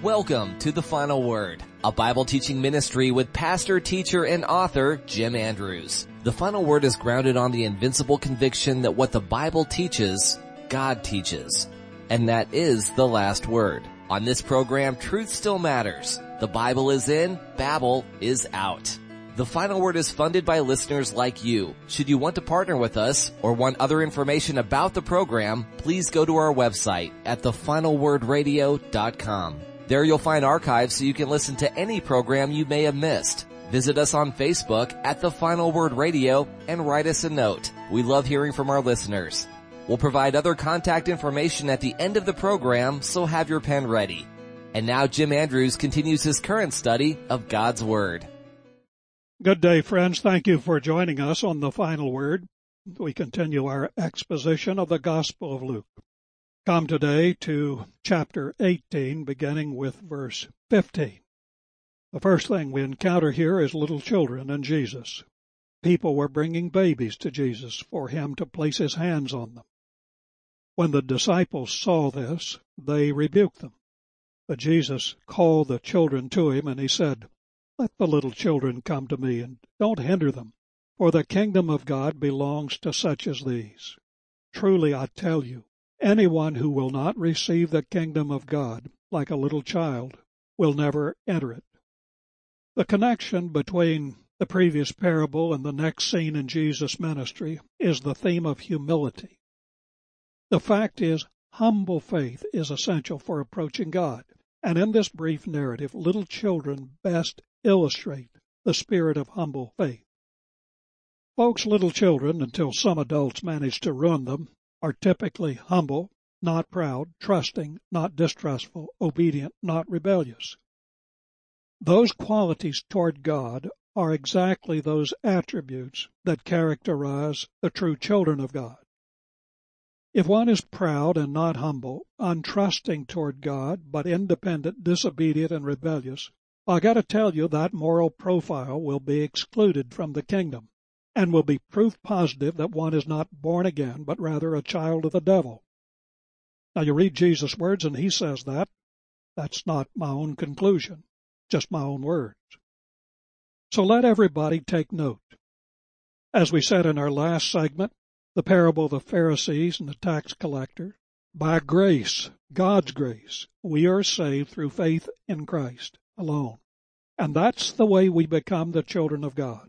Welcome to The Final Word, a Bible teaching ministry with pastor, teacher, and author Jim Andrews. The Final Word is grounded on the invincible conviction that what the Bible teaches, God teaches. And that is the last word. On this program, truth still matters. The Bible is in, Babel is out. The Final Word is funded by listeners like you. Should you want to partner with us or want other information about the program, please go to our website at thefinalwordradio.com. There you'll find archives so you can listen to any program you may have missed. Visit us on Facebook at The Final Word Radio and write us a note. We love hearing from our listeners. We'll provide other contact information at the end of the program, so have your pen ready. And now Jim Andrews continues his current study of God's Word. Good day, friends. Thank you for joining us on The Final Word. We continue our exposition of the Gospel of Luke. Come today to chapter 18, beginning with verse 15. The first thing we encounter here is little children and Jesus. People were bringing babies to Jesus for him to place his hands on them. When the disciples saw this, they rebuked them. But Jesus called the children to him, and he said, "Let the little children come to me, and don't hinder them, for the kingdom of God belongs to such as these. Truly I tell you, anyone who will not receive the kingdom of God like a little child will never enter it." The connection between the previous parable and the next scene in Jesus' ministry is the theme of humility. The fact is, humble faith is essential for approaching God, and in this brief narrative, little children best illustrate the spirit of humble faith. Folks, little children, until some adults manage to ruin them, are typically humble, not proud, trusting, not distrustful, obedient, not rebellious. Those qualities toward God are exactly those attributes that characterize the true children of God. If one is proud and not humble, untrusting toward God, but independent, disobedient, and rebellious, I got to tell you that moral profile will be excluded from the kingdom and will be proof positive that one is not born again, but rather a child of the devil. Now, you read Jesus' words, and he says that. That's not my own conclusion, just my own words. So let everybody take note. As we said in our last segment, the parable of the Pharisees and the tax collector, by grace, God's grace, we are saved through faith in Christ alone. And that's the way we become the children of God.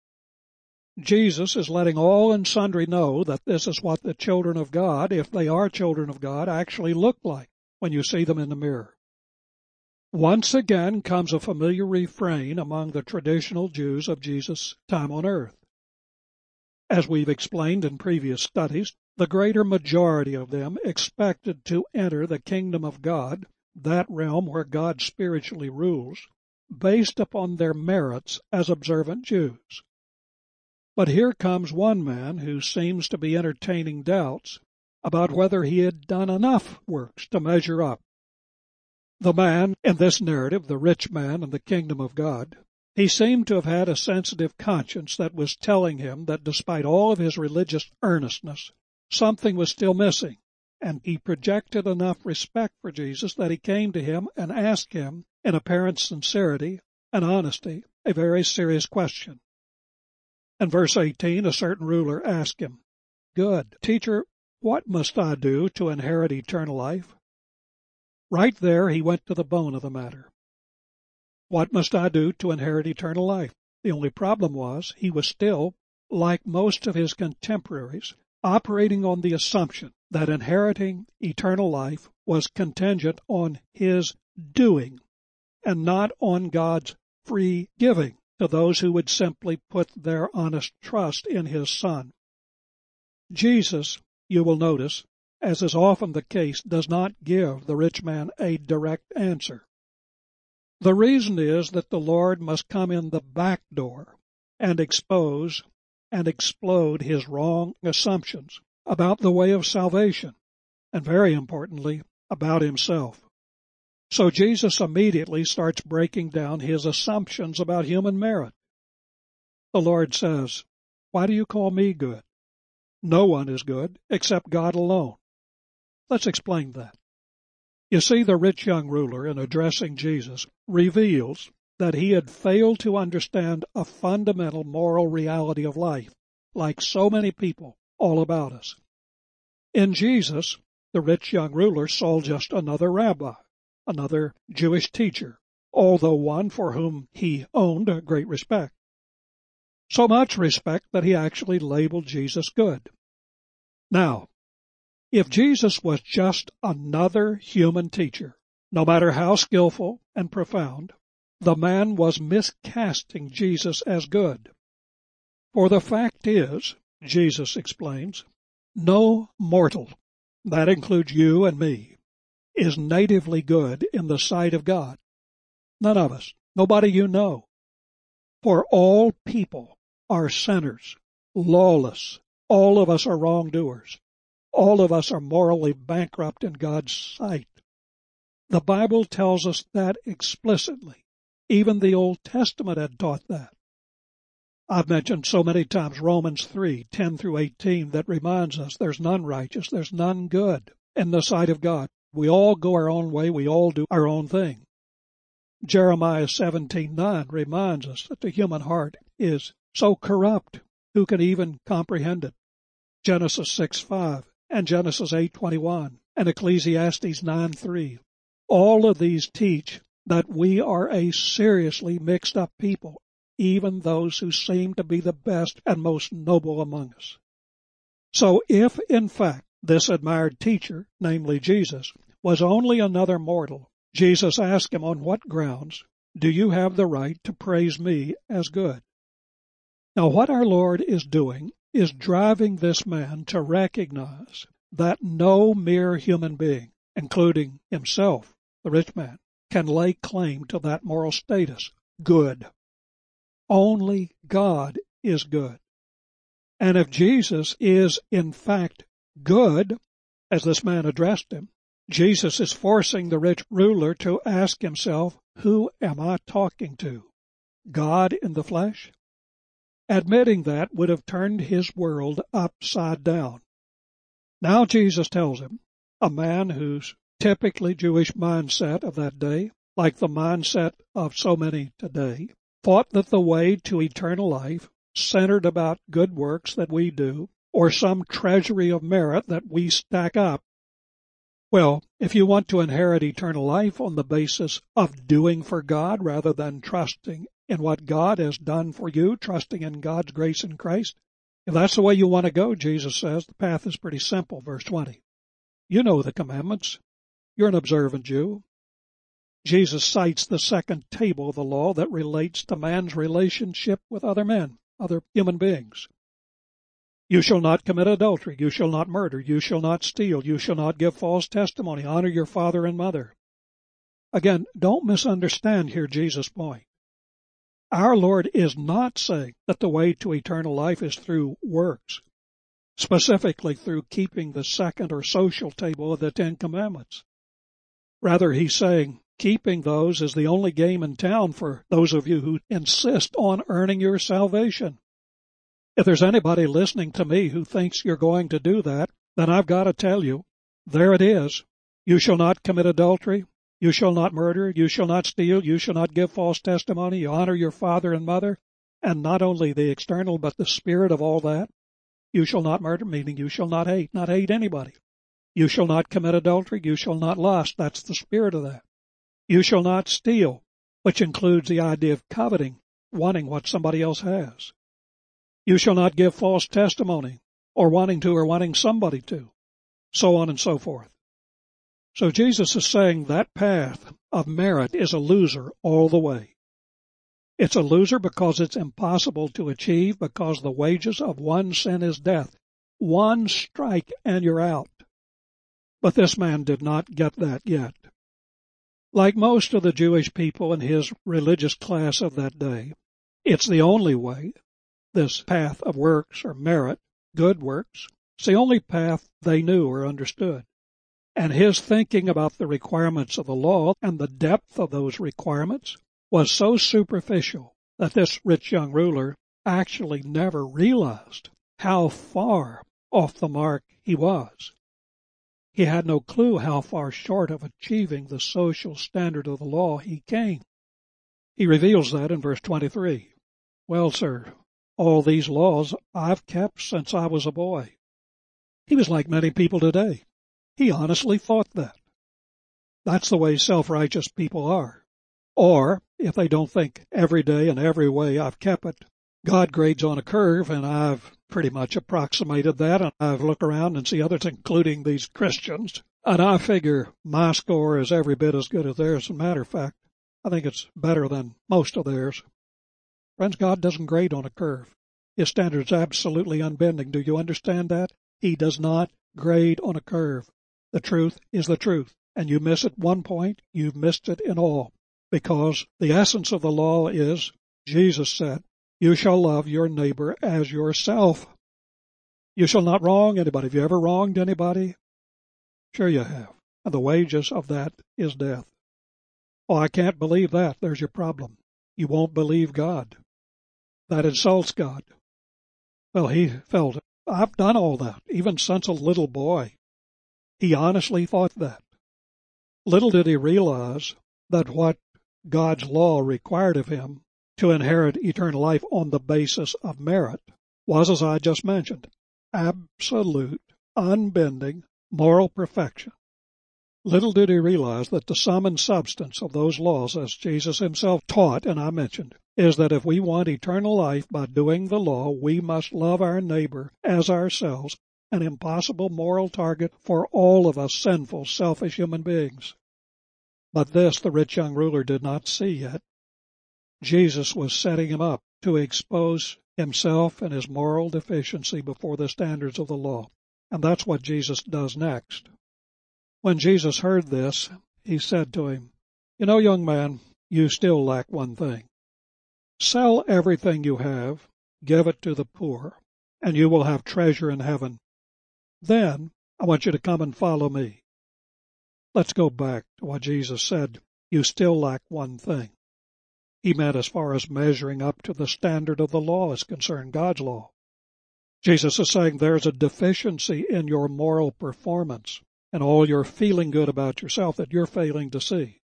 Jesus is letting all and sundry know that this is what the children of God, if they are children of God, actually look like when you see them in the mirror. Once again comes a familiar refrain among the traditional Jews of Jesus' time on earth. As we've explained in previous studies, the greater majority of them expected to enter the kingdom of God, that realm where God spiritually rules, based upon their merits as observant Jews. But here comes one man who seems to be entertaining doubts about whether he had done enough works to measure up. The man in this narrative, the rich man in the kingdom of God, he seemed to have had a sensitive conscience that was telling him that despite all of his religious earnestness, something was still missing, and he projected enough respect for Jesus that he came to him and asked him, in apparent sincerity and honesty, a very serious question. In verse 18, a certain ruler asked him, "Good teacher, what must I do to inherit eternal life?" Right there he went to the bone of the matter. What must I do to inherit eternal life? The only problem was he was still, like most of his contemporaries, operating on the assumption that inheriting eternal life was contingent on his doing and not on God's free giving to those who would simply put their honest trust in his Son. Jesus, you will notice, as is often the case, does not give the rich man a direct answer. The reason is that the Lord must come in the back door and expose and explode his wrong assumptions about the way of salvation, and very importantly, about himself. So Jesus immediately starts breaking down his assumptions about human merit. The Lord says, "Why do you call me good? No one is good except God alone." Let's explain that. You see, the rich young ruler, in addressing Jesus, reveals that he had failed to understand a fundamental moral reality of life, like so many people all about us. In Jesus, the rich young ruler saw just another rabbi, another Jewish teacher, although one for whom he owned a great respect. So much respect that he actually labeled Jesus good. Now, if Jesus was just another human teacher, no matter how skillful and profound, the man was miscasting Jesus as good. For the fact is, Jesus explains, no mortal, that includes you and me, is natively good in the sight of God. None of us, nobody you know. For all people are sinners, lawless. All of us are wrongdoers. All of us are morally bankrupt in God's sight. The Bible tells us that explicitly. Even the Old Testament had taught that. I've mentioned so many times Romans 3:10 through 18 that reminds us there's none righteous, there's none good in the sight of God. We all go our own way, we all do our own thing. Jeremiah 17:9 reminds us that the human heart is so corrupt, who can even comprehend it? Genesis 6:5 and Genesis 8:21 and Ecclesiastes 9:3. All of these teach that we are a seriously mixed up people, even those who seem to be the best and most noble among us. So if, in fact, this admired teacher, namely Jesus, was only another mortal, Jesus asked him, on what grounds do you have the right to praise me as good? Now, what our Lord is doing is driving this man to recognize that no mere human being, including himself, the rich man, can lay claim to that moral status, good. Only God is good. And if Jesus is, in fact, good, as this man addressed him, Jesus is forcing the rich ruler to ask himself, who am I talking to? God in the flesh? Admitting that would have turned his world upside down. Now Jesus tells him, a man whose typically Jewish mindset of that day, like the mindset of so many today, thought that the way to eternal life centered about good works that we do, or some treasury of merit that we stack up. Well, if you want to inherit eternal life on the basis of doing for God rather than trusting in what God has done for you, trusting in God's grace in Christ, if that's the way you want to go, Jesus says, the path is pretty simple, verse 20. You know the commandments. You're an observant Jew. Jesus cites the second table of the law that relates to man's relationship with other men, other human beings. You shall not commit adultery. You shall not murder. You shall not steal. You shall not give false testimony. Honor your father and mother. Again, don't misunderstand here Jesus' point. Our Lord is not saying that the way to eternal life is through works, specifically through keeping the second or social table of the Ten Commandments. Rather, he's saying keeping those is the only game in town for those of you who insist on earning your salvation. If there's anybody listening to me who thinks you're going to do that, then I've got to tell you, there it is. You shall not commit adultery. You shall not murder. You shall not steal. You shall not give false testimony. You honor your father and mother. And not only the external, but the spirit of all that. You shall not murder, meaning you shall not hate anybody. You shall not commit adultery. You shall not lust. That's the spirit of that. You shall not steal, which includes the idea of coveting, wanting what somebody else has. You shall not give false testimony, or wanting somebody to, so on and so forth. So Jesus is saying that path of merit is a loser all the way. It's a loser because it's impossible to achieve, because the wages of one sin is death. One strike and you're out. But this man did not get that yet. Like most of the Jewish people in his religious class of that day, it's the only way. This path of works or merit, good works, it's the only path they knew or understood. And his thinking about the requirements of the law and the depth of those requirements was so superficial that this rich young ruler actually never realized how far off the mark he was. He had no clue how far short of achieving the social standard of the law he came. He reveals that in verse 23. Well, sir, all these laws I've kept since I was a boy. He was like many people today. He honestly thought that. That's the way self-righteous people are. Or, if they don't think every day and every way I've kept it, God grades on a curve, and I've pretty much approximated that, and I've looked around and see others, including these Christians, and I figure my score is every bit as good as theirs. As a matter of fact, I think it's better than most of theirs. Friends, God doesn't grade on a curve. His standard is absolutely unbending. Do you understand that? He does not grade on a curve. The truth is the truth, and you miss at one point, you've missed it in all, because the essence of the law is, Jesus said, you shall love your neighbor as yourself. You shall not wrong anybody. Have you ever wronged anybody? Sure you have. And the wages of that is death. Oh, I can't believe that. There's your problem. You won't believe God. That insults God. Well, he felt it. I've done all that, even since a little boy. He honestly thought that. Little did he realize that what God's law required of him to inherit eternal life on the basis of merit was, as I just mentioned, absolute, unbending, moral perfection. Little did he realize that the sum and substance of those laws, as Jesus himself taught, and I mentioned, is that if we want eternal life by doing the law, we must love our neighbor as ourselves, an impossible moral target for all of us sinful, selfish human beings. But this the rich young ruler did not see yet. Jesus was setting him up to expose himself and his moral deficiency before the standards of the law. And that's what Jesus does next. When Jesus heard this, he said to him, you know, young man, you still lack one thing. Sell everything you have, give it to the poor, and you will have treasure in heaven. Then I want you to come and follow me. Let's go back to what Jesus said. You still lack one thing. He meant as far as measuring up to the standard of the law is concerned, God's law. Jesus is saying there's a deficiency in your moral performance and all your feeling good about yourself that you're failing to see.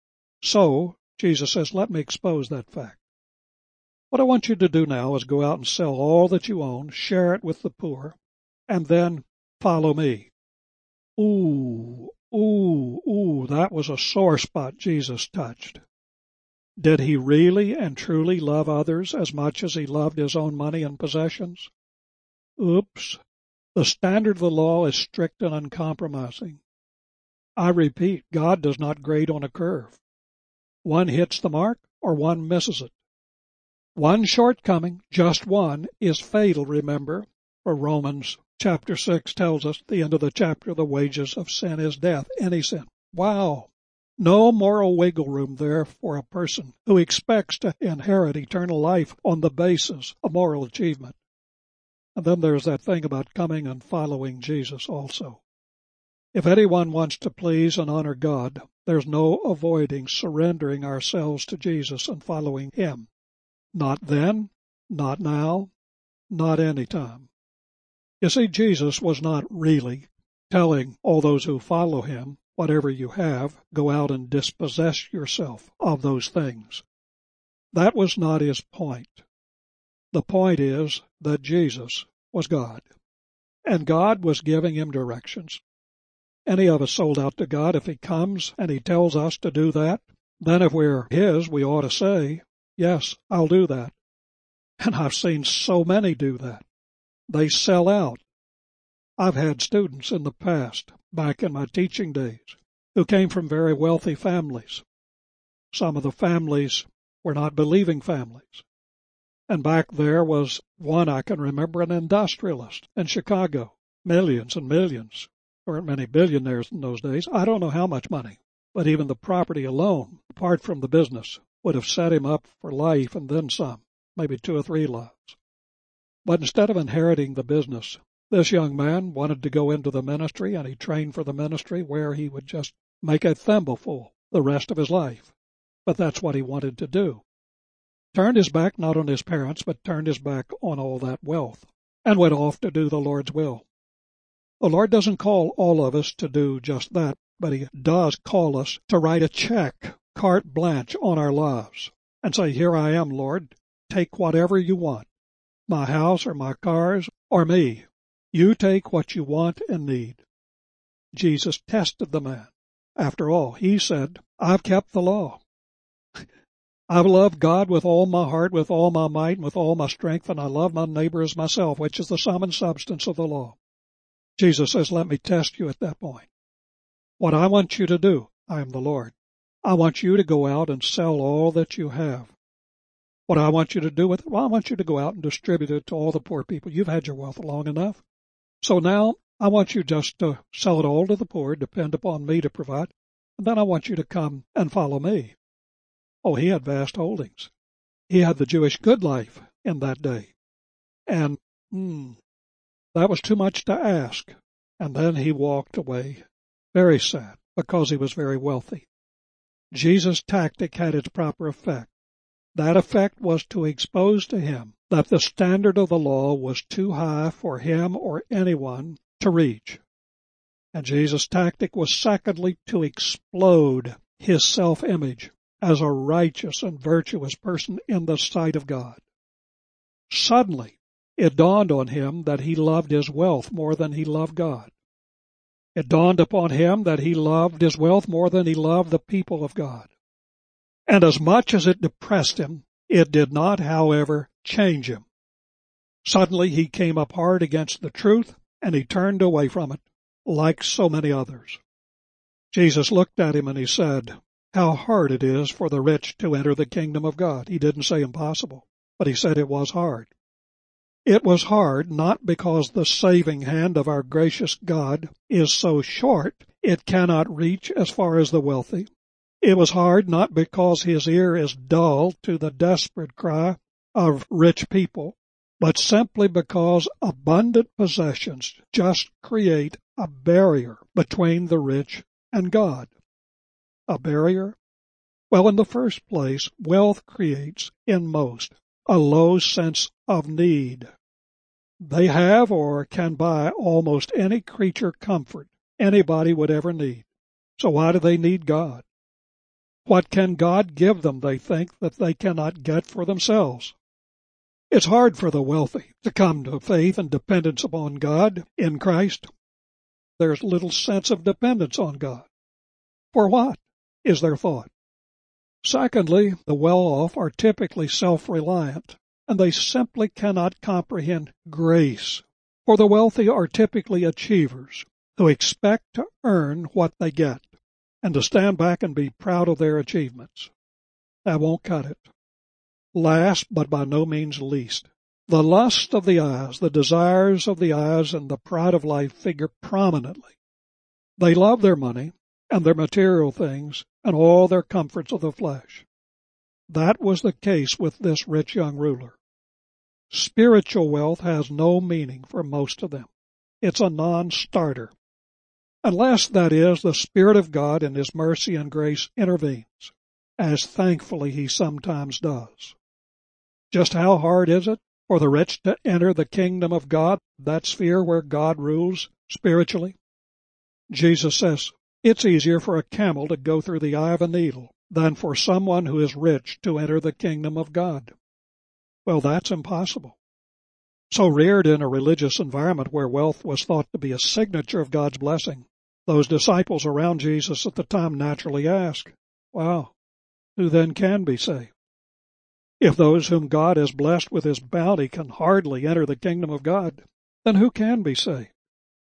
So, Jesus says, let me expose that fact. What I want you to do now is go out and sell all that you own, share it with the poor, and then follow me. Ooh, that was a sore spot Jesus touched. Did he really and truly love others as much as he loved his own money and possessions? Oops. The standard of the law is strict and uncompromising. I repeat, God does not grade on a curve. One hits the mark or one misses it. One shortcoming, just one, is fatal, remember, for Romans chapter 6 tells us at the end of the chapter, the wages of sin is death, any sin. Wow. No moral wiggle room there for a person who expects to inherit eternal life on the basis of moral achievement. And then there's that thing about coming and following Jesus also. If anyone wants to please and honor God, there's no avoiding surrendering ourselves to Jesus and following him. Not then, not now, not any time. You see, Jesus was not really telling all those who follow him, whatever you have, go out and dispossess yourself of those things. That was not his point. The point is that Jesus was God, and God was giving him directions. Any of us sold out to God, if he comes and he tells us to do that, then if we're his, we ought to say, yes, I'll do that. And I've seen so many do that. They sell out. I've had students in the past, back in my teaching days, who came from very wealthy families. Some of the families were not believing families. And back there was one I can remember, an industrialist in Chicago. Millions and millions. There weren't many billionaires in those days. I don't know how much money, but even the property alone, apart from the business, would have set him up for life and then some, maybe 2 or 3 lives. But instead of inheriting the business, this young man wanted to go into the ministry, and he trained for the ministry where he would just make a thimbleful the rest of his life. But that's what he wanted to do. Turned his back not on his parents, but turned his back on all that wealth, and went off to do the Lord's will. The Lord doesn't call all of us to do just that, but He does call us to write a check, carte blanche, on our lives and say, here I am, Lord, take whatever you want, my house or my cars or me. You take what you want and need. Jesus tested the man. After all, he said, I've kept the law. I've loved God with all my heart, with all my might, and with all my strength, and I love my neighbor as myself, which is the sum and substance of the law. Jesus says, let me test you at that point. What I want you to do, I am the Lord. I want you to go out and sell all that you have. What I want you to do with it, well, I want you to go out and distribute it to all the poor people. You've had your wealth long enough. So now I want you just to sell it all to the poor, depend upon me to provide, and then I want you to come and follow me. Oh, he had vast holdings. He had the Jewish good life in that day. And that was too much to ask. And then he walked away very sad because he was very wealthy. Jesus' tactic had its proper effect. That effect was to expose to him that the standard of the law was too high for him or anyone to reach. And Jesus' tactic was secondly to explode his self-image as a righteous and virtuous person in the sight of God. Suddenly, it dawned on him that he loved his wealth more than he loved God. It dawned upon him that he loved his wealth more than he loved the people of God. And as much as it depressed him, it did not, however, change him. Suddenly he came up hard against the truth, and he turned away from it, like so many others. Jesus looked at him and he said, how hard it is for the rich to enter the kingdom of God. He didn't say impossible, but he said it was hard. It was hard not because the saving hand of our gracious God is so short it cannot reach as far as the wealthy. It was hard not because his ear is dull to the desperate cry of rich people, but simply because abundant possessions just create a barrier between the rich and God. A barrier? Well, in the first place, wealth creates, in most, a low sense of need. They have or can buy almost any creature comfort anybody would ever need. So why do they need God? What can God give them, they think, that they cannot get for themselves? It's hard for the wealthy to come to faith and dependence upon God in Christ. There's little sense of dependence on God. For what is their thought? Secondly, the well-off are typically self-reliant, and they simply cannot comprehend grace. For the wealthy are typically achievers who expect to earn what they get and to stand back and be proud of their achievements. That won't cut it. Last, but by no means least, the lust of the eyes, the desires of the eyes, and the pride of life figure prominently. They love their money and their material things and all their comforts of the flesh. That was the case with this rich young ruler. Spiritual wealth has no meaning for most of them. It's a non-starter. Unless, that is, the Spirit of God in His mercy and grace intervenes, as thankfully He sometimes does. Just how hard is it for the rich to enter the kingdom of God, that sphere where God rules spiritually? Jesus says, it's easier for a camel to go through the eye of a needle than for someone who is rich to enter the kingdom of God. Well, that's impossible. So reared in a religious environment where wealth was thought to be a signature of God's blessing, those disciples around Jesus at the time naturally ask, wow, who then can be saved? If those whom God has blessed with His bounty can hardly enter the kingdom of God, then who can be saved?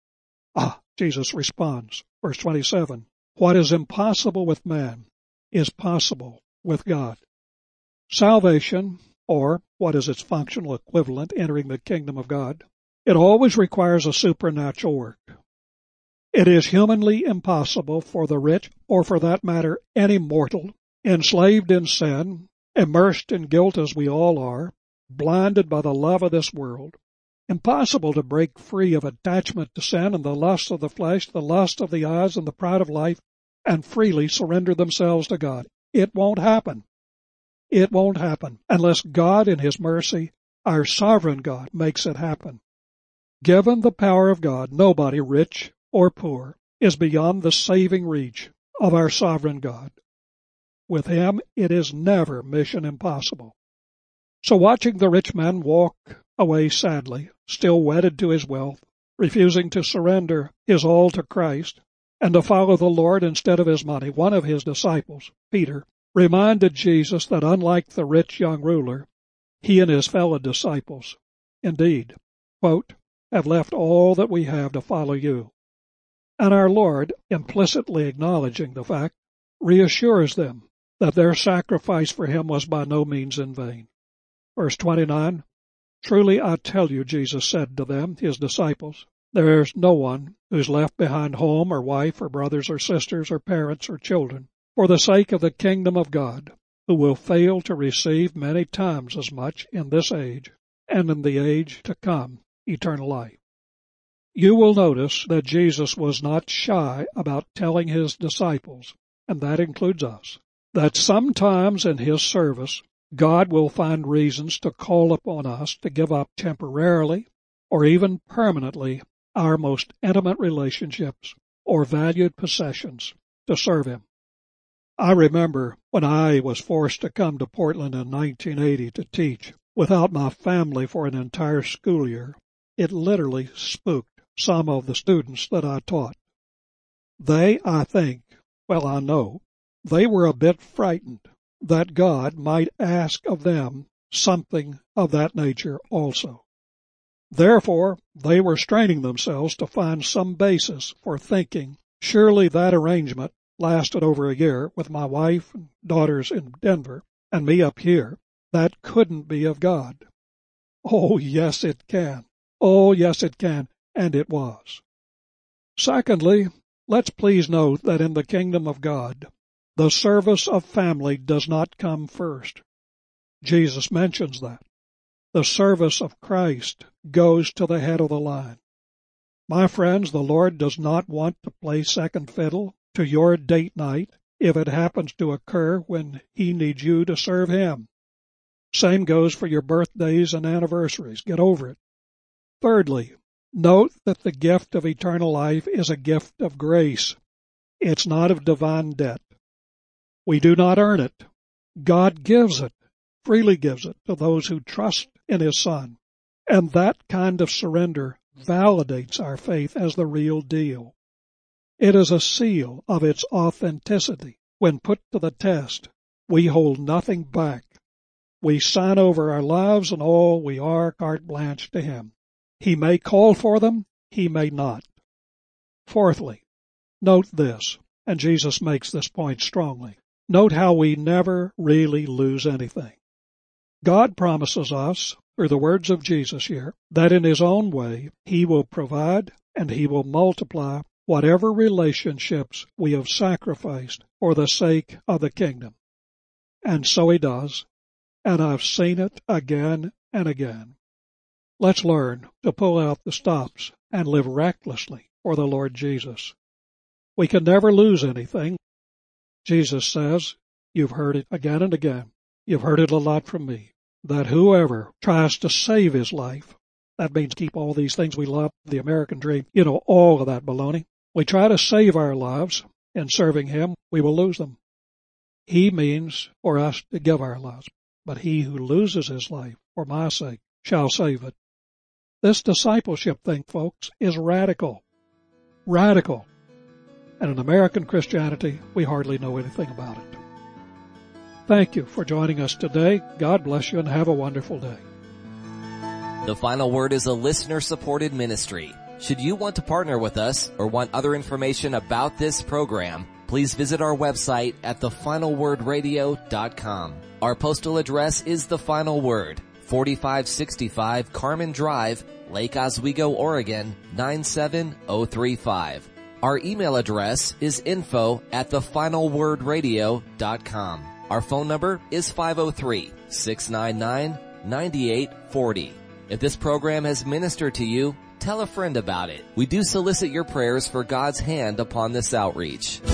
Jesus responds, verse 27, what is impossible with man is possible with God. Salvation, or what is its functional equivalent, entering the kingdom of God, it always requires a supernatural work. It is humanly impossible for the rich, or for that matter, any mortal, enslaved in sin, immersed in guilt as we all are, blinded by the love of this world, impossible to break free of attachment to sin and the lust of the flesh, the lust of the eyes, and the pride of life, and freely surrender themselves to God. It won't happen. It won't happen unless God in His mercy, our sovereign God, makes it happen. Given the power of God, nobody, rich or poor, is beyond the saving reach of our sovereign God. With Him, it is never mission impossible. So watching the rich man walk away sadly, still wedded to his wealth, refusing to surrender his all to Christ, and to follow the Lord instead of his money, one of his disciples, Peter, reminded Jesus that unlike the rich young ruler, he and his fellow disciples, indeed, quote, have left all that we have to follow you. And our Lord, implicitly acknowledging the fact, reassures them that their sacrifice for Him was by no means in vain. Verse 29, Truly I tell you, Jesus said to them, His disciples, there is no one who's left behind home or wife or brothers or sisters or parents or children for the sake of the kingdom of God, who will fail to receive many times as much in this age and in the age to come, eternal life. You will notice that Jesus was not shy about telling His disciples, and that includes us, that sometimes in His service, God will find reasons to call upon us to give up temporarily or even permanently our most intimate relationships or valued possessions to serve Him. I remember when I was forced to come to Portland in 1980 to teach without my family for an entire school year, it literally spooked some of the students that I taught. They, I know, they were a bit frightened that God might ask of them something of that nature also. Therefore, they were straining themselves to find some basis for thinking, surely that arrangement lasted over a year with my wife and daughters in Denver and me up here. That couldn't be of God. Oh, yes, it can. Oh, yes, it can. And it was. Secondly, let's please note that in the kingdom of God, the service of family does not come first. Jesus mentions that. The service of Christ goes to the head of the line. My friends, the Lord does not want to play second fiddle to your date night if it happens to occur when He needs you to serve Him. Same goes for your birthdays and anniversaries. Get over it. Thirdly, note that the gift of eternal life is a gift of grace. It's not of divine debt. We do not earn it. God gives it, freely gives it to those who trust in His Son. And that kind of surrender validates our faith as the real deal. It is a seal of its authenticity. When put to the test, we hold nothing back. We sign over our lives and all we are carte blanche to Him. He may call for them, He may not. Fourthly, note this, and Jesus makes this point strongly. Note how we never really lose anything. God promises us, through the words of Jesus here, that in His own way He will provide and He will multiply whatever relationships we have sacrificed for the sake of the kingdom. And so He does, and I've seen it again and again. Let's learn to pull out the stops and live recklessly for the Lord Jesus. We can never lose anything. Jesus says, you've heard it again and again. You've heard it a lot from me, that whoever tries to save his life, that means keep all these things we love, the American dream, all of that baloney. We try to save our lives in serving Him, we will lose them. He means for us to give our lives, but he who loses his life for my sake shall save it. This discipleship thing, folks, is radical. Radical. And in American Christianity, we hardly know anything about it. Thank you for joining us today. God bless you and have a wonderful day. The Final Word is a listener-supported ministry. Should you want to partner with us or want other information about this program, please visit our website at thefinalwordradio.com. Our postal address is The Final Word, 4565 Carmen Drive, Lake Oswego, Oregon, 97035. Our email address is info@thefinalwordradio.com. Our phone number is 503-699-9840. If this program has ministered to you, tell a friend about it. We do solicit your prayers for God's hand upon this outreach.